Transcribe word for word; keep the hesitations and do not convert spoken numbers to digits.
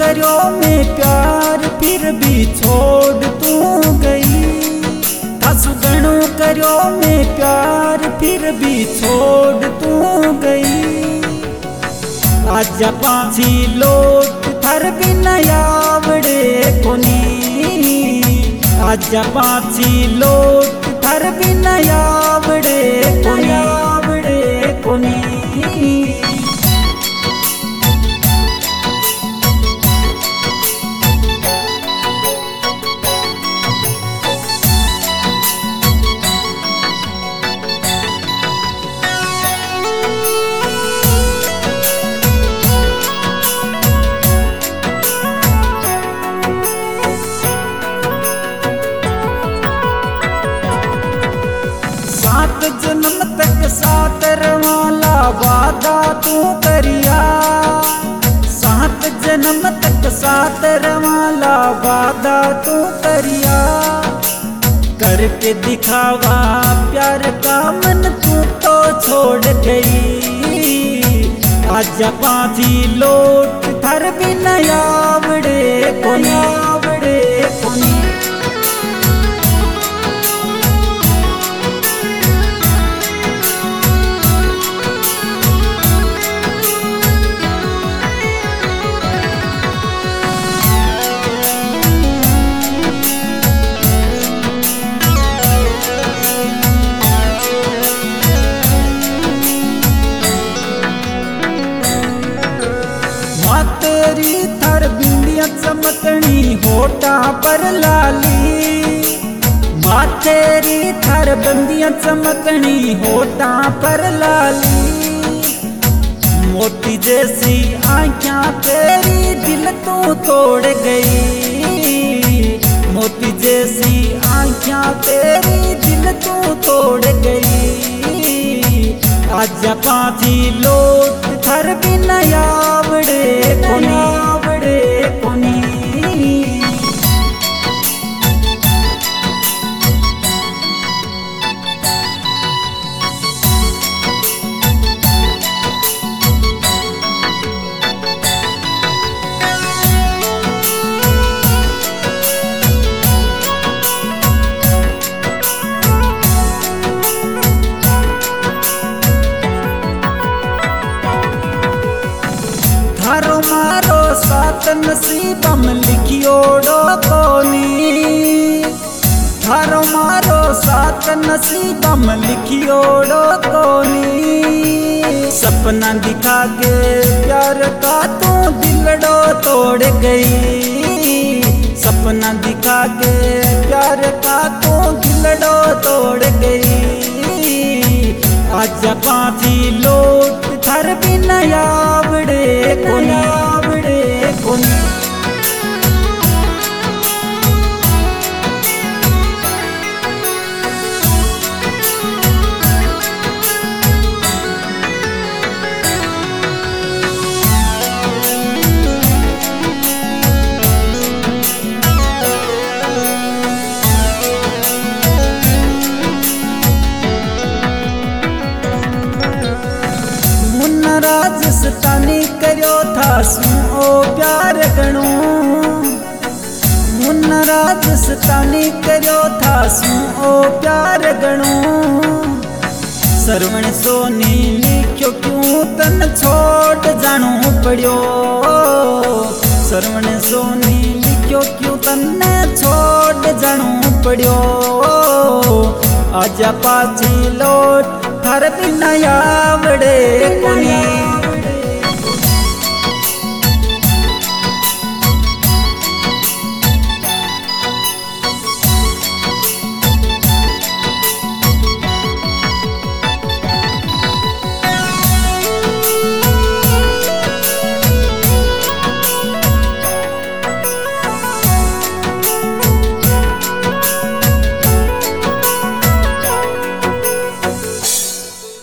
करो मैं प्यार फिर भी छोड़ तू गई। थासु घणो करो मैं प्यार फिर भी छोड़ तू गई। आजा पाछी लोट थार बिना आवड़े कोनी। आजा पाछी लोट थार बिना आवड़े कोनी आवड़े कोनी। सात जन्म तक साथ रवाला वादा तू करिया। सात जन्म तक साथ रवाला वादा तू करिया। करके दिखावा प्यार का मन तू तो छोड़ गई। आजा पाछी लोट थार बिना आवड़े कोनी आवड़े कोनी। तेरी थार बिंदिया चमकनी होठा पर लाली। माँ तेरी थार बिंदिया चमकनी होठा पर लाली। मोती जैसी आँखियाँ तेरी दिल तू तोड़ गई। मोती जैसी आँखियाँ तेरी दिल तू तोड़ गई। आजा पाछी लोट थार बिना आवड़े कोनी आवड़े कोनी। थारो मारो साथ नसीबम लिखियोड़ो कोनी। थारो मारो साथ नसीबम लिखियोड़ो कोनी। सपना दिखा के प्यार का तू दिलड़ो तोड़ गई। सपना दिखा के प्यार का तू दिलड़ो तोड़ गई। आजा पाछी लोट थार बिना आवड़े कोनी आवड़े कोनी। राजस्थानी करो था सू ओ प्यार गणो। मुन्ना राजस्थानी करो था सू ओ प्यार गणो। सरवण सोनी लिखो क्यों तन छोड़ जानो पड़ो। सरवण सोनी लिखो क्यों तन छोड़ जानो पड़ो। आजा पाछी लोट थार बिना आवड़े कोनी।